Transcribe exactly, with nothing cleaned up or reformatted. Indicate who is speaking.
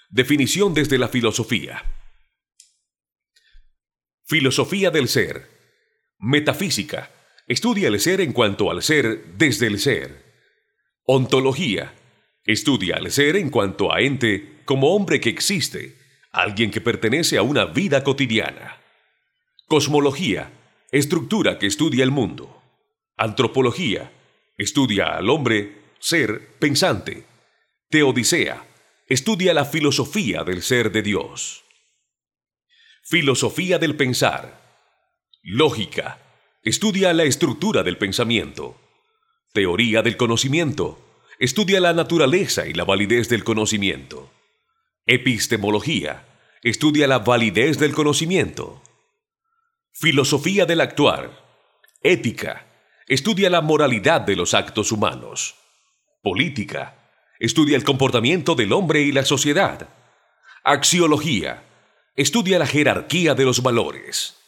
Speaker 1: Definición desde la filosofía. Filosofía del ser. Metafísica. Estudia el ser en cuanto al ser desde el ser. Ontología. Estudia al ser en cuanto a ente como hombre que existe, alguien que pertenece a una vida cotidiana. Cosmología. Estructura que estudia el mundo. Antropología. Estudia al hombre, ser, pensante. Teodicea. Estudia la filosofía del ser de Dios. Filosofía del pensar. Lógica. Estudia la estructura del pensamiento. Teoría del conocimiento. Estudia la naturaleza y la validez del conocimiento. Epistemología. Estudia la validez del conocimiento. Filosofía del actuar. Ética. Estudia la moralidad de los actos humanos. Política. Estudia el comportamiento del hombre y la sociedad. Axiología. Estudia la jerarquía de los valores.